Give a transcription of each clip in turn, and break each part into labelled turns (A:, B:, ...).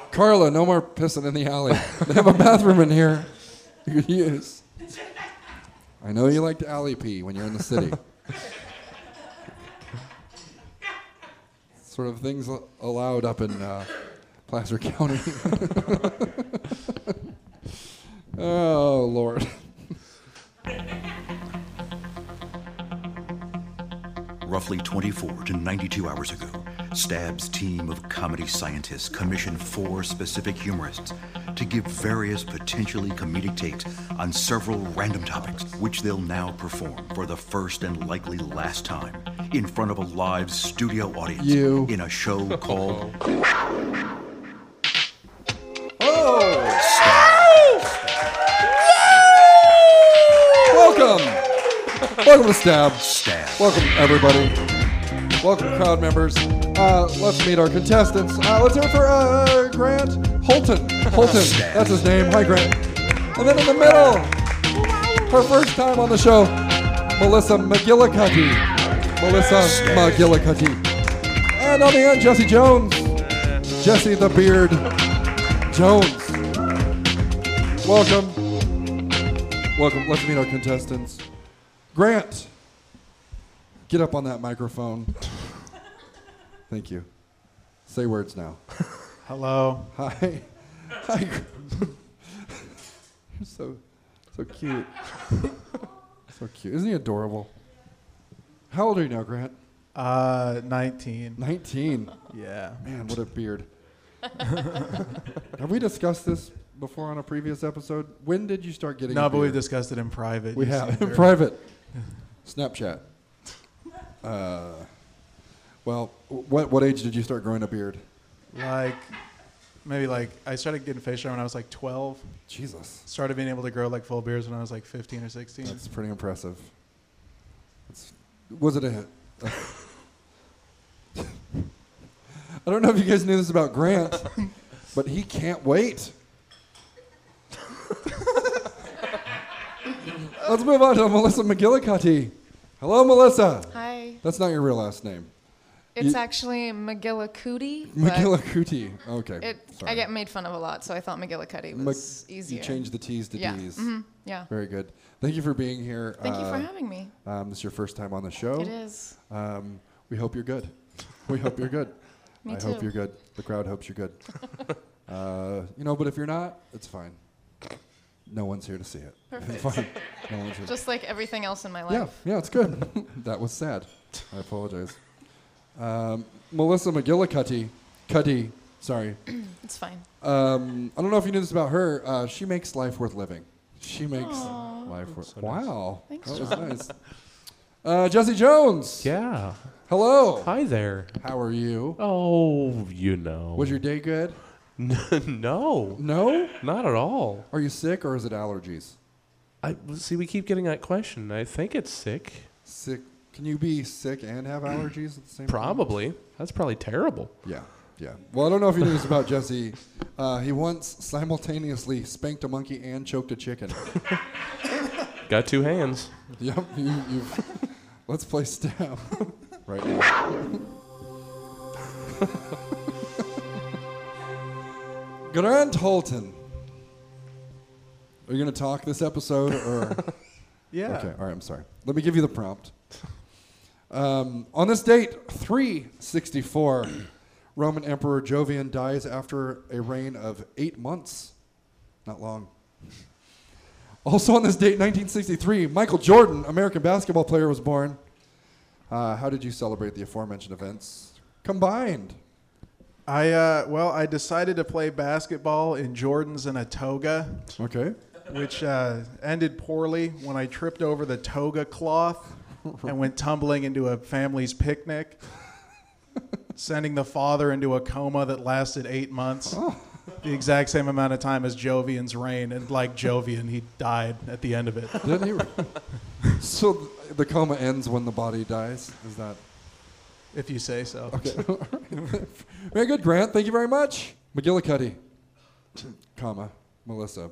A: Carla, no more pissing in the alley. They have a bathroom in here you could use. I know you like to alley pee when you're in the city. Sort of things allowed up in Placer County. Oh, Lord.
B: Roughly 24 to 92 hours ago, Stab's team of comedy scientists commissioned 4 specific humorists to give various potentially comedic takes on several random topics, which they'll now perform for the first and likely last time in front of a live studio audience in a show called
A: Welcome to Stab.
B: Stab.
A: Welcome, everybody. Welcome, crowd members. Let's meet our contestants. Let's hear it for Grant Holton. That's his name. Hi, Grant. And then in the middle, her first time on the show, Melissa McGillicuddy. And on the end, Jesse Jones. Jesse the Beard Jones. Welcome. Let's meet our contestants. Grant, get up on that microphone. Thank you. Say words now.
C: Hello.
A: Hi. You're so cute. So cute. Isn't he adorable? How old are you now, Grant?
C: 19.
A: 19.
C: Yeah.
A: Man, what a beard. Have we discussed this before on a previous episode? When did you start getting a
C: No, but
A: beard?
C: we've discussed it in private.
A: We have. In private. Snapchat. Well, what age did you start growing a beard?
C: I started getting facial hair when I was like 12.
A: Jesus.
C: Started being able to grow like full beards when I was like 15 or 16.
A: That's pretty impressive. Was it a hit? I don't know if you guys knew this about Grant, but he can't wait. Let's move on to Melissa McGillicuddy. Hello, Melissa.
D: Hi.
A: That's not your real last name.
D: It's actually McGillicuddy.
A: McGillicuddy. Okay.
D: I get made fun of a lot, so I thought McGillicuddy was easier.
A: You changed the T's to D's.
D: Mm-hmm. Yeah.
A: Very good. Thank you for being here.
D: Thank you for having me.
A: This is your first time on the show.
D: It is.
A: We hope you're good. We hope you're good.
D: Me
A: I
D: too.
A: hope you're good. The crowd hopes you're good. But if you're not, it's fine. No one's here to see it.
D: Perfect.
A: It's fine. No one's here.
D: Just like everything else in my life.
A: Yeah, it's good. That was sad. I apologize. Melissa McGillicuddy. Sorry.
D: It's fine.
A: I don't know if you knew this about her. She makes life worth living. She makes life worth.
E: So
A: Wow.
D: Thanks,
A: That was nice. Jesse Jones.
E: Yeah.
A: Hello.
E: Hi there.
A: How are you?
E: Oh,
A: Was your day good?
E: No.
A: No?
E: Not at all.
A: Are you sick or is it allergies?
E: We keep getting that question. I think it's sick.
A: Sick. Can you be sick and have allergies at the same time?
E: Probably. That's probably terrible.
A: Yeah. Well, I don't know if you knew this about Jesse. He once simultaneously spanked a monkey and choked a chicken.
E: Got 2 hands.
A: Yep. You've let's play Stab right now. Grant Holton. Are you going to talk this episode or?
C: Yeah.
A: Okay. All right. I'm sorry. Let me give you the prompt. On this date, 364, Roman Emperor Jovian dies after a reign of 8 months. Not long. Also on this date, 1963, Michael Jordan, American basketball player, was born. How did you celebrate the aforementioned events combined?
C: I decided to play basketball in Jordans and a toga.
A: Okay.
C: Which ended poorly when I tripped over the toga cloth and went tumbling into a family's picnic, sending the father into a coma that lasted 8 months, the exact same amount of time as Jovian's reign. And like Jovian, he died at the end of it.
A: Didn't he? So the coma ends when the body dies? Is that?
C: If you say so.
A: Okay. Very good, Grant. Thank you very much. McGillicuddy, Melissa.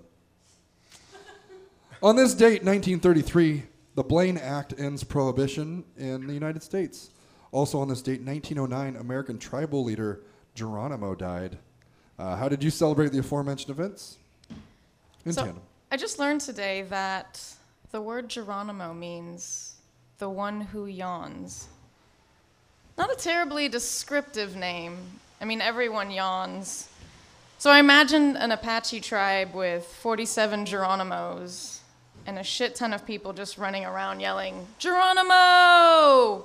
A: On this date, 1933, the Blaine Act ends prohibition in the United States. Also on this date, 1909, American tribal leader Geronimo died. How did you celebrate the aforementioned events? In
D: So
A: tandem.
D: I just learned today that the word Geronimo means the one who yawns. Not a terribly descriptive name. I mean, everyone yawns. So I imagine an Apache tribe with 47 Geronimos and a shit ton of people just running around yelling, Geronimo!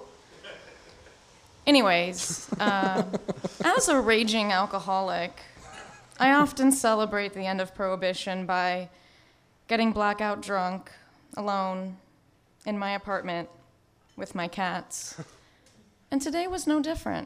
D: Anyways, as a raging alcoholic, I often celebrate the end of Prohibition by getting blackout drunk, alone, in my apartment, with my cats. And today was no different.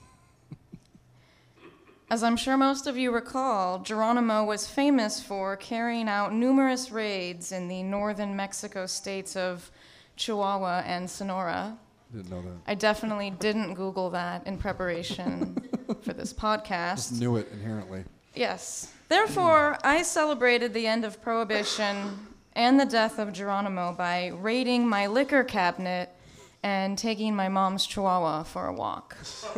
D: As I'm sure most of you recall, Geronimo was famous for carrying out numerous raids in the northern Mexico states of Chihuahua and Sonora.
A: Didn't know that.
D: I definitely didn't Google that in preparation for this podcast.
A: Just knew it inherently.
D: Yes. Therefore, I celebrated the end of Prohibition and the death of Geronimo by raiding my liquor cabinet and taking my mom's Chihuahua for a walk.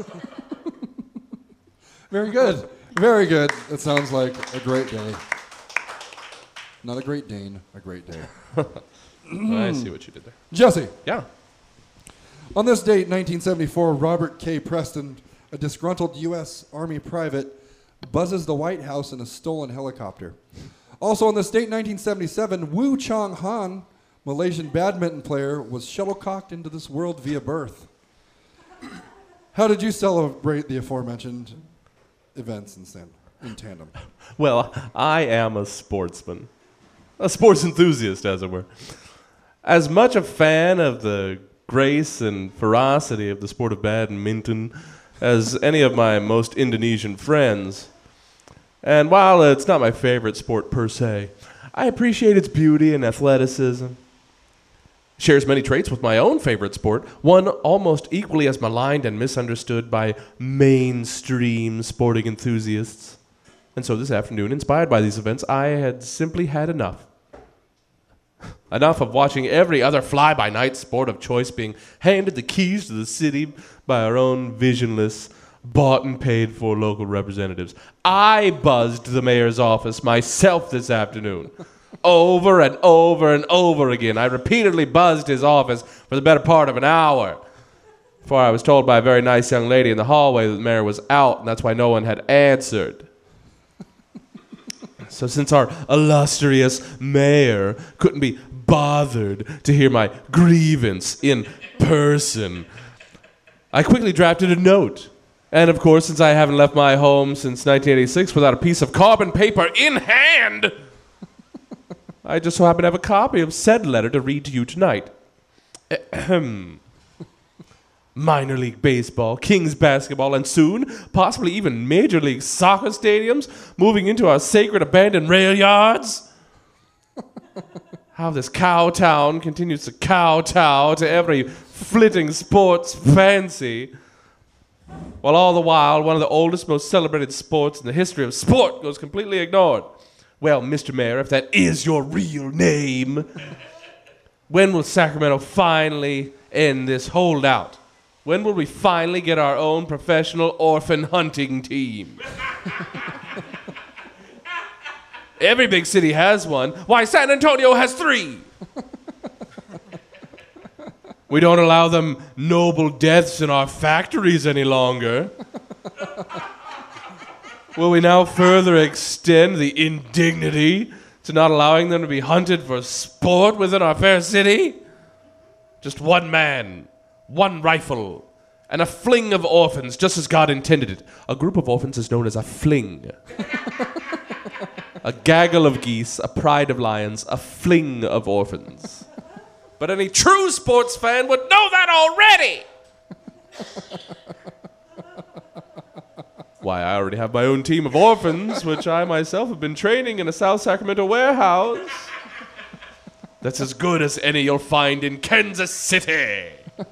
A: Very good. Very good. That sounds like a great day. Not a great Dane, a great day.
E: I see what you did there.
A: Jesse.
E: Yeah.
A: On this date, 1974, Robert K. Preston, a disgruntled U.S. Army private, buzzes the White House in a stolen helicopter. Also on this date, 1977, Wu Chong Han, Malaysian badminton player, was shuttlecocked into this world via birth. How did you celebrate the aforementioned events in tandem?
E: Well, I am a sportsman. A sports enthusiast, as it were. As much a fan of the grace and ferocity of the sport of badminton as any of my most Indonesian friends. And while it's not my favorite sport per se, I appreciate its beauty and athleticism. Shares many traits with my own favorite sport, one almost equally as maligned and misunderstood by mainstream sporting enthusiasts. And so this afternoon, inspired by these events, I had simply had enough. Enough of watching every other fly-by-night sport of choice being handed the keys to the city by our own visionless, bought and paid for local representatives. I buzzed the mayor's office myself this afternoon. Over and over and over again. I repeatedly buzzed his office for the better part of an hour before I was told by a very nice young lady in the hallway that the mayor was out, and that's why no one had answered. So since our illustrious mayor couldn't be bothered to hear my grievance in person, I quickly drafted a note. And of course, since I haven't left my home since 1986 without a piece of carbon paper in hand, I just so happen to have a copy of said letter to read to you tonight. Minor League Baseball, Kings Basketball, and soon, possibly even Major League Soccer stadiums moving into our sacred abandoned rail yards. How this cow town continues to kowtow to every flitting sports fancy, while all the while one of the oldest, most celebrated sports in the history of sport goes completely ignored. Well, Mr. Mayor, if that is your real name, when will Sacramento finally end this holdout? When will we finally get our own professional orphan hunting team? Every big city has one. Why, San Antonio has 3. We don't allow them noble deaths in our factories any longer. Will we now further extend the indignity to not allowing them to be hunted for sport within our fair city? Just one man, one rifle, and a fling of orphans, just as God intended it. A group of orphans is known as a fling. A gaggle of geese, a pride of lions, a fling of orphans. But any true sports fan would know that already! Why, I already have my own team of orphans, which I myself have been training in a South Sacramento warehouse. That's as good as any you'll find in Kansas City.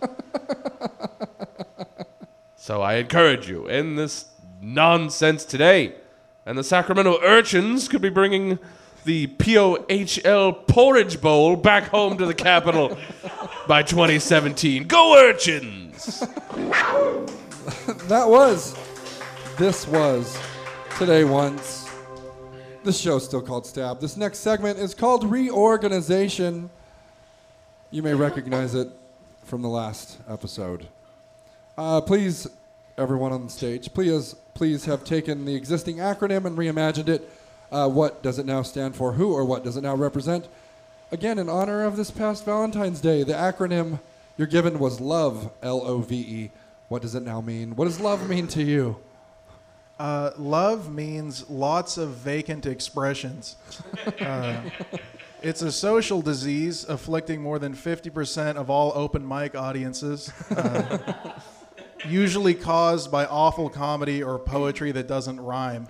E: So I encourage you, end this nonsense today. And the Sacramento Urchins could be bringing the POHL Porridge Bowl back home to the capital by 2017. Go Urchins!
A: This was Today once. This show's still called Stab. This next segment is called Reorganization. You may recognize it from the last episode. Please, everyone on the stage, please have taken the existing acronym and reimagined it. What does it now stand for? Who or what does it now represent? Again, in honor of this past Valentine's Day, the acronym you're given was LOVE, L-O-V-E. What does it now mean? What does love mean to you?
C: Love means lots of vacant expressions. It's a social disease afflicting more than 50% of all open mic audiences, usually caused by awful comedy or poetry that doesn't rhyme.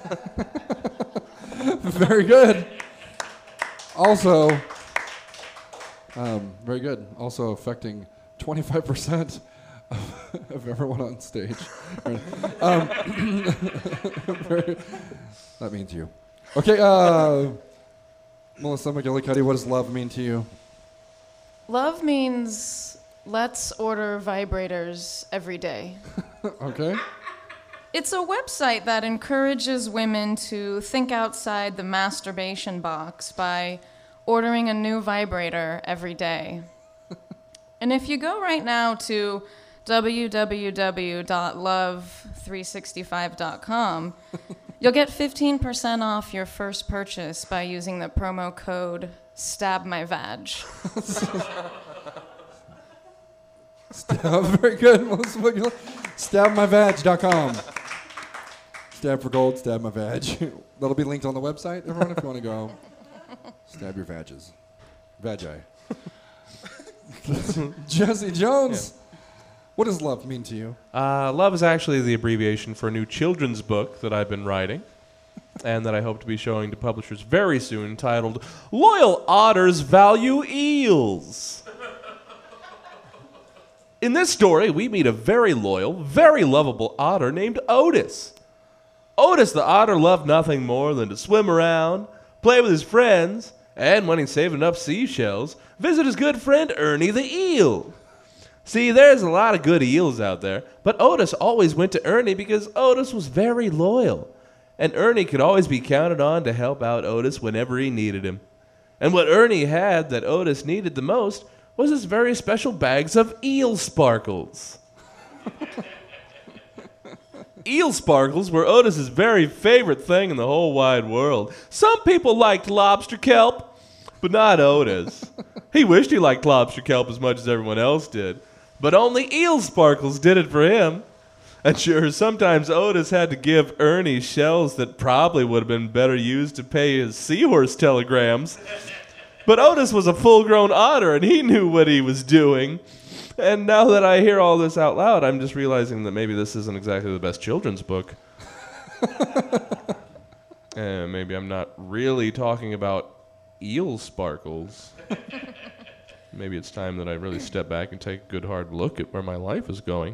A: Very good. Also, very good. Also affecting 25% of everyone on stage. That means you. Okay, Melissa McGillicuddy, what does love mean to you?
D: Love means let's order vibrators every day.
A: Okay.
D: It's a website that encourages women to think outside the masturbation box by ordering a new vibrator every day. And if you go right now to www.love365.com, you'll get 15% off your first purchase by using the promo code STABMYVAG.
A: Very good, Melissa McGill. StabMyVag.com. Stab for gold, stab my vag. That'll be linked on the website, everyone, if you want to go. Stab your vages. Vagi. Jesse Jones, what does love mean to you?
E: Love is actually the abbreviation for a new children's book that I've been writing and that I hope to be showing to publishers very soon, titled Loyal Otters Value Eels. In this story, we meet a very loyal, very lovable otter named Otis. Otis the otter loved nothing more than to swim around, play with his friends, and when he's saving up seashells, visit his good friend Ernie the eel. See, there's a lot of good eels out there, but Otis always went to Ernie because Otis was very loyal, and Ernie could always be counted on to help out Otis whenever he needed him. And what Ernie had that Otis needed the most was his very special bags of eel sparkles. Eel sparkles were Otis's very favorite thing in the whole wide world. Some people liked lobster kelp, but not Otis. He wished he liked lobster kelp as much as everyone else did, but only eel sparkles did it for him. And sure, sometimes Otis had to give Ernie shells that probably would have been better used to pay his seahorse telegrams. But Otis was a full-grown otter, and he knew what he was doing. And now that I hear all this out loud, I'm just realizing that maybe this isn't exactly the best children's book. And maybe I'm not really talking about eel sparkles. Maybe it's time that I really step back and take a good hard look at where my life is going.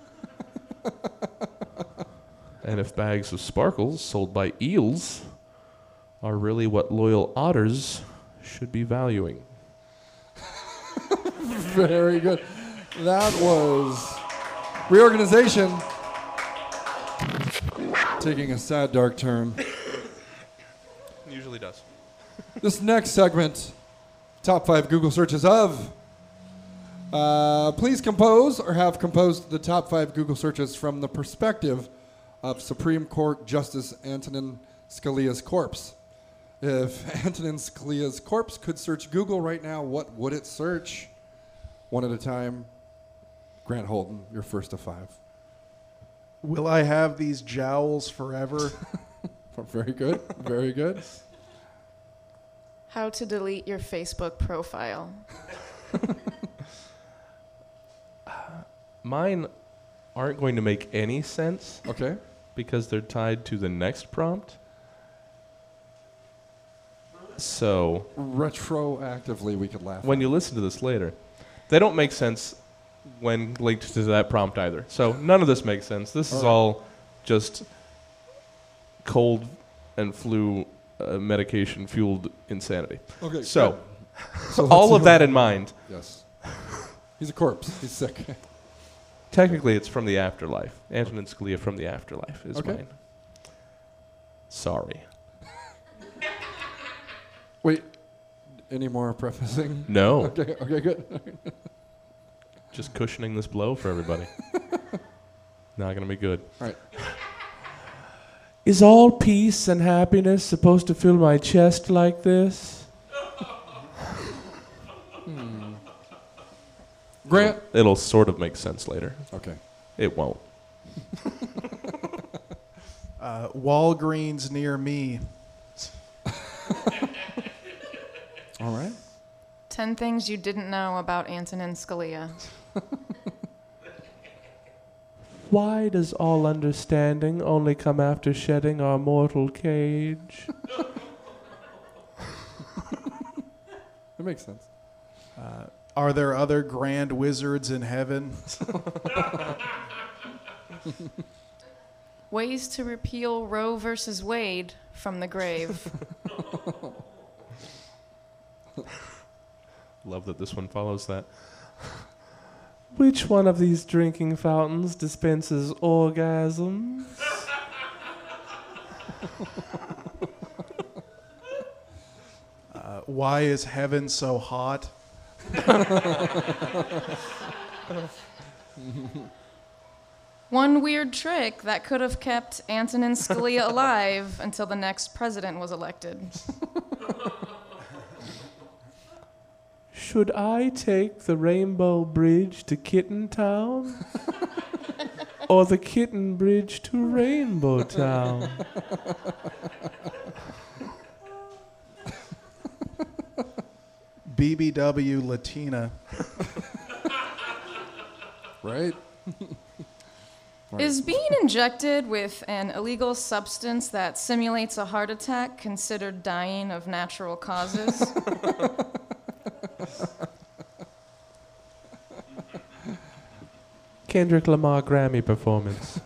E: And if bags of sparkles sold by eels are really what loyal otters should be valuing.
A: Very good. That was Reorganization. Taking a sad, dark turn.
E: Usually does.
A: This next segment, top 5 Google searches of. Please compose or have composed the top 5 Google searches from the perspective of Supreme Court Justice Antonin Scalia's corpse. If Antonin Scalia's corpse could search Google right now, what would it search? One at a time. Grant Holden, you're first of 5.
C: Will I have these jowls forever?
A: Very good. Very good.
D: How to delete your Facebook profile.
E: Mine aren't going to make any sense
A: Okay.
E: because they're tied to the next prompt. So
A: Retroactively, we could laugh.
E: when you listen to this later, they don't make sense when linked to that prompt either. So none of this makes sense. This is all just cold and flu medication-fueled insanity.
A: Okay.
E: So
A: good. So
E: all
A: let's
E: of
A: see
E: that in mind,
A: Yes. He's a corpse. He's sick.
E: technically it's from the afterlife. Antonin Scalia from the afterlife is
A: Okay.
E: mine. Sorry.
A: Wait, any more prefacing?
E: No.
A: Okay, good.
E: Just cushioning this blow for everybody. Not gonna be good.
A: All right.
E: Is all peace and happiness supposed to fill my chest like this?
A: Grant.
E: It'll sort of make sense later.
A: Okay.
E: It won't.
C: Walgreens near me.
A: All right.
D: 10 things you didn't know about Antonin Scalia.
E: Why does all understanding only come after shedding our mortal cage?
A: That makes sense.
C: Are there other grand wizards in heaven?
D: Ways to repeal Roe versus Wade from the grave.
E: Love that this one follows that. Which one of these drinking fountains dispenses orgasms?
C: Why is heaven so hot?
D: One weird trick that could have kept Antonin Scalia alive until the next president was elected.
E: Should I take the Rainbow Bridge to Kitten Town? Or the Kitten Bridge to Rainbow Town?
C: BBW Latina.
A: Right?
D: Is being injected with an illegal substance that simulates a heart attack considered dying of natural causes?
E: Kendrick Lamar Grammy performance.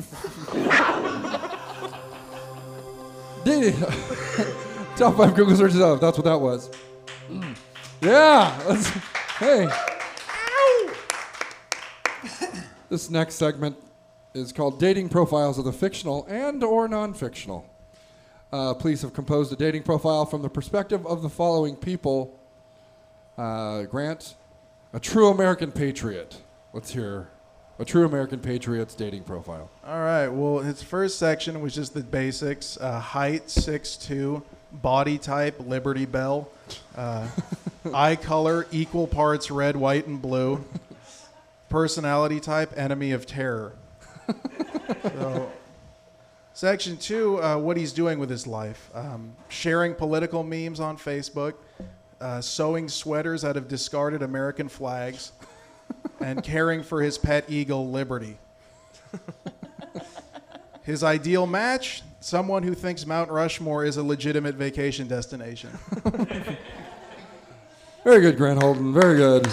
A: Top 5 Google searches up. That's what that was. Yeah. Hey. This next segment is called Dating Profiles of the Fictional and or Non-Fictional. Police have composed a dating profile from the perspective of the following people. Grant, a true American patriot. Let's hear a true American patriot's dating profile.
C: All right. Well, his first section was just the basics: height 6'2", body type Liberty Bell, eye color equal parts red, white, and blue, personality type enemy of terror. So, section 2, what he's doing with his life: sharing political memes on Facebook, sewing sweaters out of discarded American flags, and caring for his pet eagle, Liberty. His ideal match, someone who thinks Mount Rushmore is a legitimate vacation destination.
A: Very good, Grant Holden. Very good.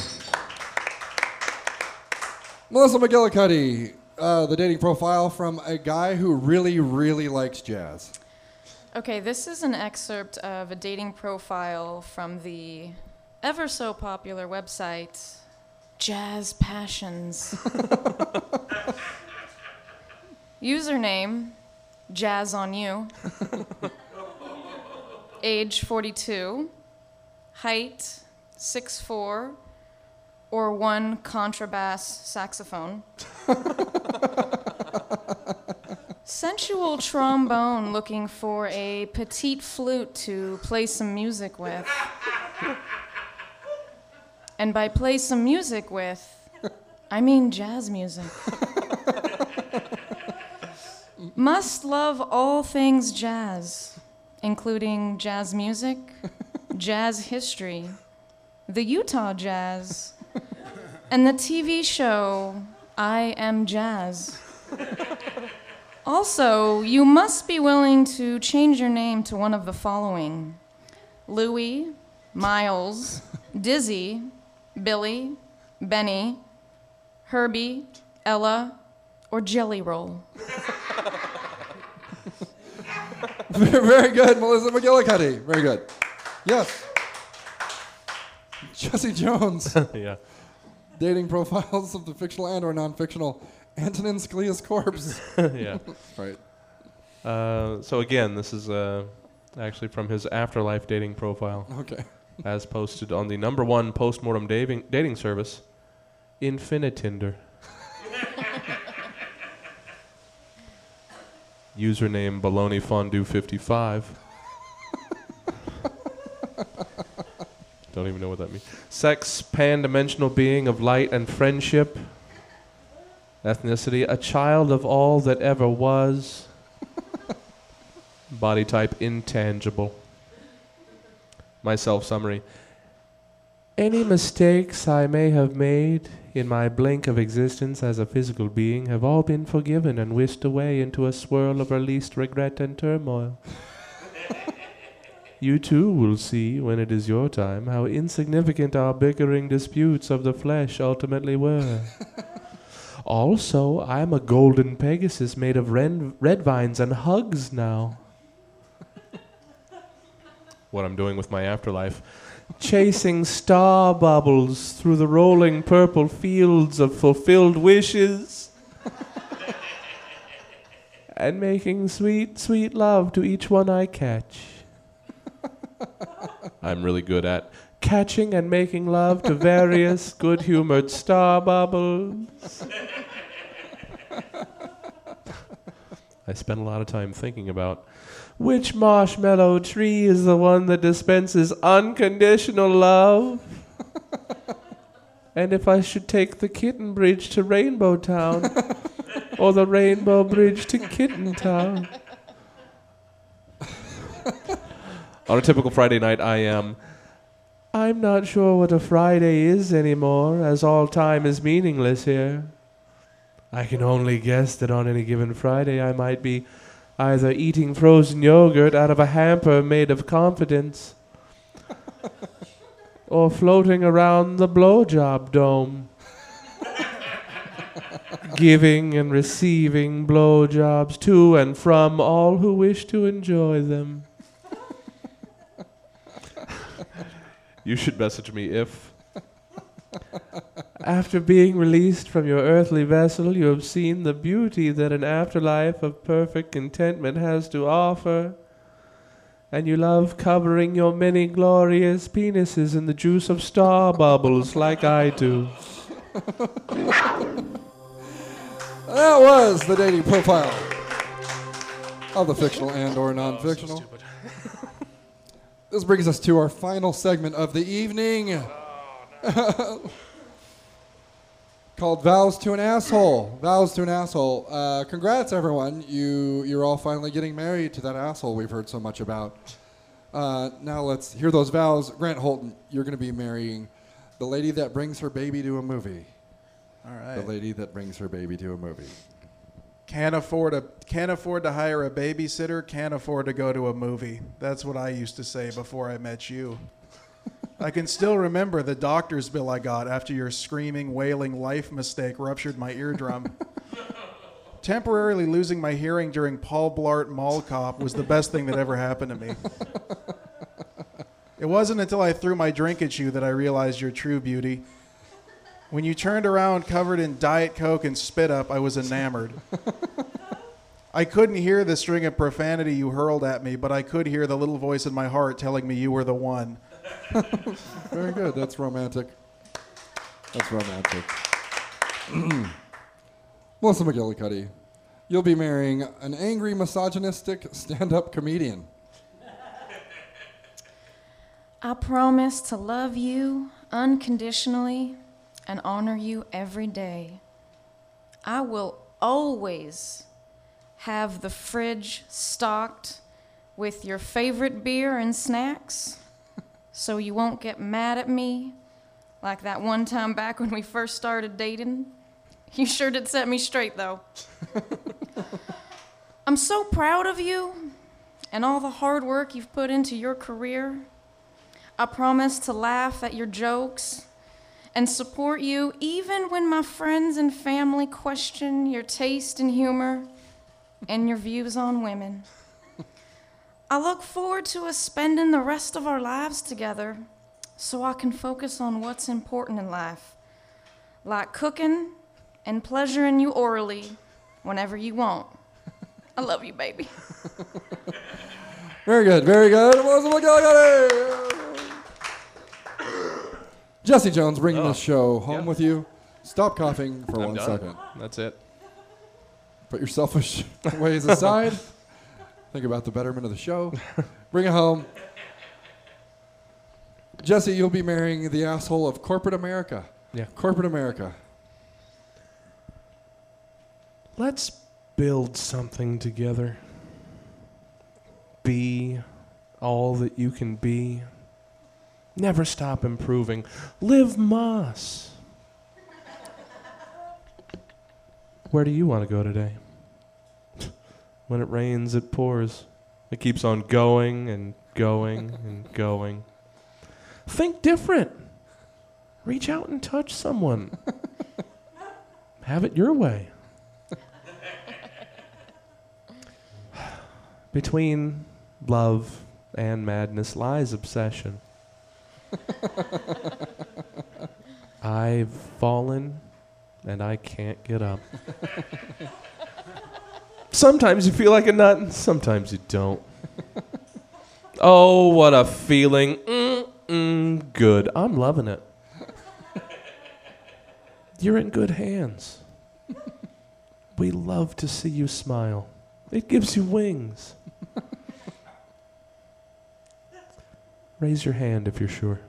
A: Melissa McGillicuddy, the dating profile from a guy who really, really likes jazz.
D: Okay, this is an excerpt of a dating profile from the ever so popular website Jazz Passions. Username, Jazz on You. Age 42. Height 6'4", or 1 contrabass saxophone. Sensual trombone looking for a petite flute to play some music with. And by play some music with, I mean jazz music. Must love all things jazz, including jazz music, jazz history, the Utah Jazz, and the TV show I Am Jazz. Also, you must be willing to change your name to one of the following: Louie, Miles, Dizzy, Billy, Benny, Herbie, Ella, or Jelly Roll.
A: Very good, Melissa McGillicuddy. Very good. Yes. Jesse Jones.
E: Yeah.
A: Dating profiles of the fictional and or non-fictional Antonin Scalia's corpse.
E: Yeah.
A: Right.
E: So again, this is actually from his afterlife dating profile,
A: Okay.
E: as posted on the #1 postmortem dating service, Infinitinder. Username Baloney Fondue 55. Don't even know what that means. Sex, pan-dimensional being of light and friendship. Ethnicity, a child of all that ever was. Body type, intangible. My self-summary. Any mistakes I may have made in my blink of existence as a physical being have all been forgiven and whisked away into a swirl of released regret and turmoil. You too will see, when it is your time, how insignificant our bickering disputes of the flesh ultimately were. Also, I'm a golden Pegasus made of red vines and hugs now. What I'm doing with my afterlife. Chasing star bubbles through the rolling purple fields of fulfilled wishes. And making sweet, sweet love to each one I catch. I'm really good at catching and making love to various good-humored star bubbles. I spent a lot of time thinking about which marshmallow tree is the one that dispenses unconditional love. And if I should take the Kitten Bridge to Rainbow Town or the Rainbow Bridge to Kitten Town. On a typical Friday night, I'm not sure what a Friday is anymore, as all time is meaningless here. I can only guess that on any given Friday I might be either eating frozen yogurt out of a hamper made of confidence or floating around the blowjob dome, giving and receiving blowjobs to and from all who wish to enjoy them. You should message me if, after being released from your earthly vessel, you have seen the beauty that an afterlife of perfect contentment has to offer, and you love covering your many glorious penises in the juice of star bubbles like I do.
A: That was the dating profile of the fictional and or non-fictional. This brings us to our final segment of the evening. Called Vows to an Asshole. Vows to an Asshole. Congrats, everyone. You're all finally getting married to that asshole we've heard so much about. Now let's hear those vows. Grant Holton, you're going to be marrying the lady that brings her baby to a movie.
C: All right.
A: The lady that brings her baby to a movie.
C: Can't afford to hire a babysitter, can't afford to go to a movie. That's what I used to say before I met you. I can still remember the doctor's bill I got after your screaming, wailing life mistake ruptured my eardrum. Temporarily losing my hearing during Paul Blart Mall Cop was the best thing that ever happened to me. It wasn't until I threw my drink at you that I realized your true beauty. When you turned around covered in Diet Coke and spit up, I was enamored. I couldn't hear the string of profanity you hurled at me, but I could hear the little voice in my heart telling me you were the one.
A: Very good. That's romantic. That's romantic. Melissa McGillicuddy, you'll be marrying an angry, misogynistic stand-up comedian.
D: I promise to love you unconditionally and honor you every day. I will always have the fridge stocked with your favorite beer and snacks so you won't get mad at me like that one time back when we first started dating. You sure did set me straight, though. I'm so proud of you and all the hard work you've put into your career. I promise to laugh at your jokes and support you even when my friends and family question your taste in humor and your views on women. I look forward to us spending the rest of our lives together so I can focus on what's important in life, like cooking and pleasuring you orally whenever you want. I love you, baby.
A: Very good, very good. Melissa McGillicuddy. Jesse Jones, bringing this show home with you. Stop coughing for
E: I'm
A: 1
E: done.
A: second.
E: That's it.
A: Put your selfish ways aside. Think about the betterment of the show. Bring it home. Jesse, you'll be marrying the asshole of corporate America.
E: Yeah.
A: Corporate America.
E: Let's build something together. Be all that you can be. Never stop improving. Live Moss. Where do you want to go today? When it rains, it pours. It keeps on going and going and going. Think different. Reach out and touch someone. Have it your way. Between love and madness lies obsession. I've fallen and I can't get up. Sometimes you feel like a nut and sometimes you don't. Oh, what a feeling. Good. I'm loving it. You're in good hands. We love to see you smile. It gives you wings. Raise your hand if you're sure.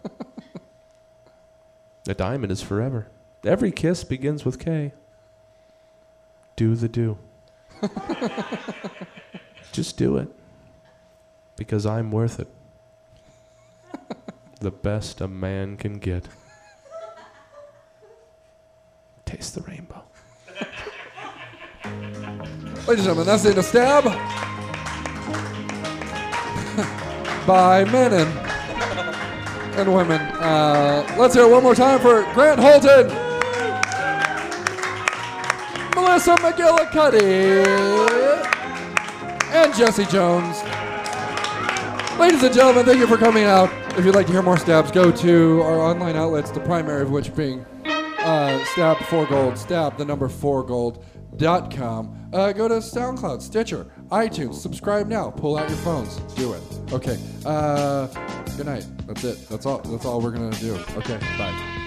E: A diamond is forever. Every kiss begins with K. Do the do. Just do it. Because I'm worth it. The best a man can get. Taste the rainbow.
A: Ladies and gentlemen, that's the end of Stab. By men and women. Let's hear it one more time for Grant Holton, Melissa McGillicuddy, and Jesse Jones. Ladies and gentlemen, thank you for coming out. If you'd like to hear more Stabs, go to our online outlets, the primary of which being Stab 4 Gold, Stab the number 4gold.com. Go to SoundCloud, Stitcher, iTunes. Subscribe now. Pull out your phones. Do it. Okay. Good night. That's it. That's all we're gonna do. Okay. Bye.